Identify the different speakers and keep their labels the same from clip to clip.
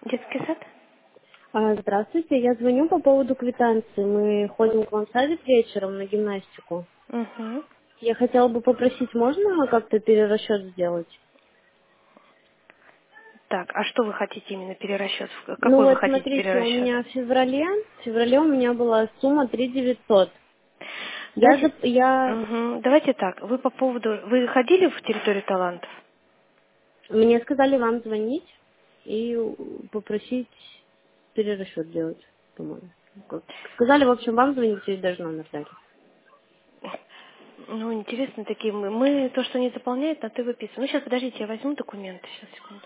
Speaker 1: Детский сад?
Speaker 2: Здравствуйте, я звоню по поводу квитанции. Мы ходим к вам садик вечером на гимнастику.
Speaker 1: Угу.
Speaker 2: Я хотела бы попросить, можно как-то перерасчет сделать?
Speaker 1: Так, а что вы хотите именно перерасчет?
Speaker 2: Ну
Speaker 1: Какой вы
Speaker 2: вот
Speaker 1: хотите
Speaker 2: смотрите, у
Speaker 1: перерасчет?
Speaker 2: меня в феврале у меня была сумма 3900.
Speaker 1: Давайте,
Speaker 2: Я,
Speaker 1: давайте так. Вы по поводу... Вы ходили в территорию талантов?
Speaker 2: мне сказали вам звонить и попросить перерасчет сделать, по-моему. Сказали, в общем, вам звонить и даже номер дали.
Speaker 1: Ну, интересно такие мы то, что не заполняет, на ты выписываем. Ну, сейчас, подождите, я возьму документы. Сейчас, секунду.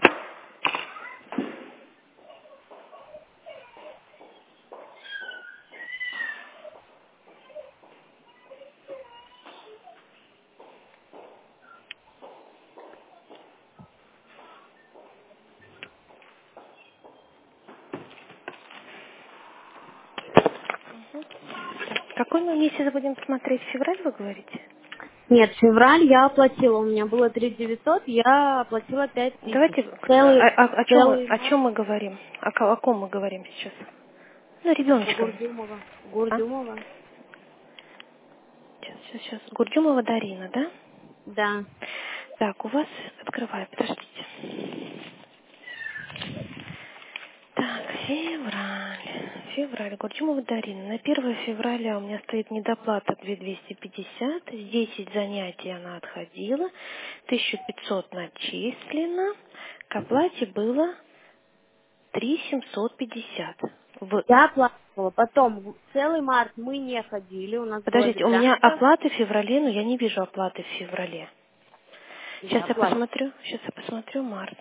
Speaker 1: Какой мы месяц будем смотреть? Февраль, вы говорите?
Speaker 2: Нет, февраль я оплатила, у меня было 3900, я оплатила 5000.
Speaker 1: Давайте,
Speaker 2: Целый
Speaker 1: о чем
Speaker 2: март.
Speaker 1: мы говорим? О ком мы говорим сейчас? Ну, ребеночком.
Speaker 2: Гурдюмова.
Speaker 1: А?
Speaker 2: Гурдюмова.
Speaker 1: Сейчас. Гурдюмова Дарина, да?
Speaker 2: Да.
Speaker 1: Так, у вас... Открываю, подождите. Так, февраль, Гурдюмова Дарина. На 1 февраля у меня стоит недоплата 2250. С 10 занятий она отходила. 1500 начислено. К оплате было 3750.
Speaker 2: Я оплачивала. Потом, целый март мы не ходили, у нас была
Speaker 1: Подождите, у меня
Speaker 2: ветрянка.
Speaker 1: оплаты в феврале, но я не вижу оплаты в феврале.
Speaker 2: Я оплачивала.
Speaker 1: Сейчас я посмотрю март.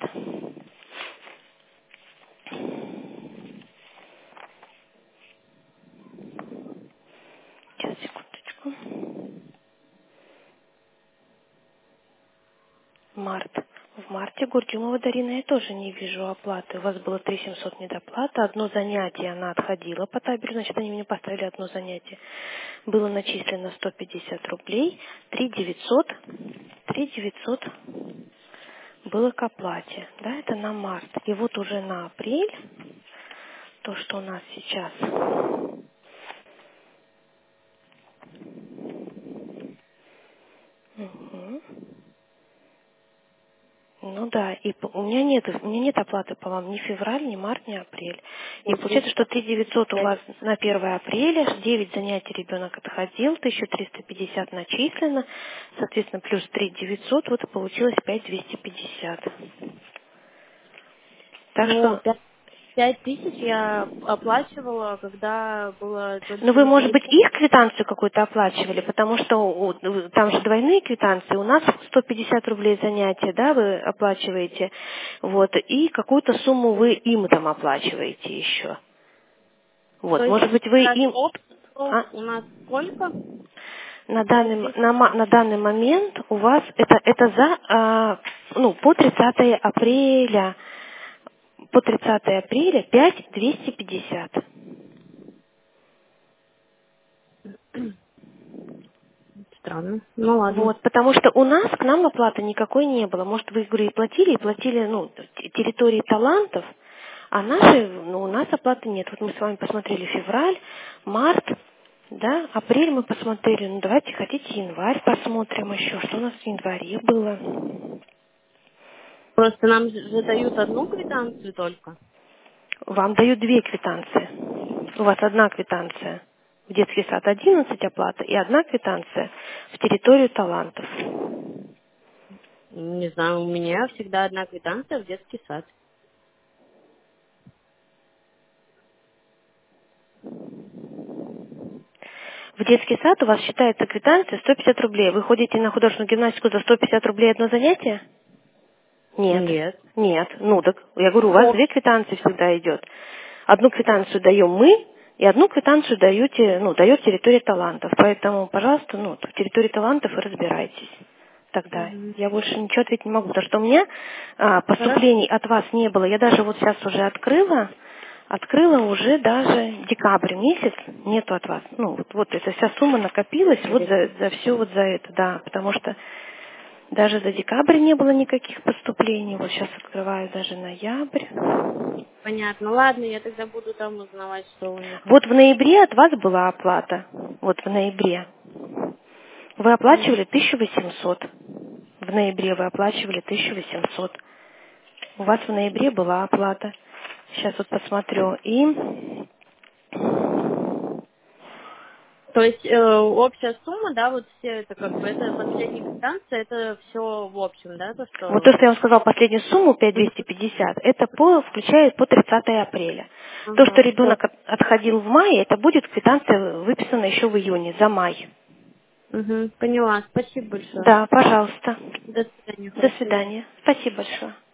Speaker 1: Сейчас, секундочку. Март. В марте Гурдюмова Дарина я тоже не вижу оплаты. У вас было 3700 недоплата. Одно занятие она отходила по табелю, значит, они мне поставили одно занятие. Было начислено 150 рублей. 3900 было к оплате. Да, это на март. И вот уже на апрель, то, что у нас сейчас. Мгм. Ну да, у меня нет оплаты по вам ни февраль, ни март, ни апрель. И
Speaker 2: Вот
Speaker 1: получается,
Speaker 2: видите,
Speaker 1: что 3900 у
Speaker 2: опять.
Speaker 1: вас на 1 апреля, 9 занятий ребенок отходил, 1350 начислено, соответственно, плюс 3900, вот и получилось 5250. Так
Speaker 2: Ну,
Speaker 1: что,
Speaker 2: 5000 я оплачивала, когда было
Speaker 1: ну
Speaker 2: только
Speaker 1: вы, может быть,
Speaker 2: начислено.
Speaker 1: их квитанцию какую-то оплачивали, потому что там же двойные квитанции, у нас 150 рублей занятия, да, вы оплачиваете, вот, и какую-то сумму вы им там оплачиваете еще. Вот,
Speaker 2: То есть
Speaker 1: может быть, вы
Speaker 2: сейчас
Speaker 1: им...
Speaker 2: общество
Speaker 1: а,
Speaker 2: у нас сколько?
Speaker 1: на
Speaker 2: 5200.
Speaker 1: данный момент у вас это за, по 30 апреля, по 30 апреля 5250.
Speaker 2: Странно. Ну ладно.
Speaker 1: Вот, потому что у нас к нам оплаты никакой не было. Может, вы, говорю, и платили, территории талантов, а наши, у нас оплаты нет. Вот мы с вами посмотрели февраль, март, да, апрель мы посмотрели. Ну, давайте, хотите, январь посмотрим еще, что у нас в январе было.
Speaker 2: Просто нам же дают одну квитанцию только.
Speaker 1: Вам дают две квитанции. У вас одна квитанция в детский сад 11 оплата и одна квитанция в территорию талантов.
Speaker 2: Не знаю, у меня всегда одна квитанция в детский сад.
Speaker 1: В детский сад у вас считается квитанция 150 рублей. Вы ходите на художественную гимнастику за 150 рублей одно занятие? Нет.
Speaker 2: Нет.
Speaker 1: Нет. Ну так, я говорю, у вас
Speaker 2: О,
Speaker 1: две квитанции всегда идет. Одну квитанцию даем мы, и одну квитанцию дает территория талантов. Поэтому, пожалуйста, в территории талантов и разбирайтесь. Тогда.
Speaker 2: мгм.
Speaker 1: Я больше ничего ответить не могу, потому что у меня
Speaker 2: Хорошо.
Speaker 1: поступлений от вас не было. Я даже вот сейчас уже открыла уже даже декабрь месяц, нету от вас. Вот эта вся сумма накопилась вот за все вот за это, да, потому что Даже за декабрь не было никаких поступлений. Вот сейчас открываю даже ноябрь.
Speaker 2: Понятно. Ладно, я тогда буду там узнавать, что у них.
Speaker 1: Вот в ноябре от вас была оплата. Вот в ноябре. Вы оплачивали 1800. В ноябре вы оплачивали 1800. У вас в ноябре была оплата. Сейчас вот посмотрю. И
Speaker 2: То есть общая сумма, да, вот все это как бы, это последняя квитанция, это все в общем, да, то,
Speaker 1: вот то,
Speaker 2: что...
Speaker 1: что я вам сказала, последнюю сумму
Speaker 2: Мгм.
Speaker 1: 5250, это включает по 30 апреля. То, что
Speaker 2: Ага, все.
Speaker 1: ребенок отходил в мае, это будет квитанция выписана еще в июне, за май.
Speaker 2: Угу, поняла. Спасибо большое.
Speaker 1: Да, пожалуйста.
Speaker 2: До свидания,
Speaker 1: До
Speaker 2: хорошего дня.
Speaker 1: свидания. Спасибо большое.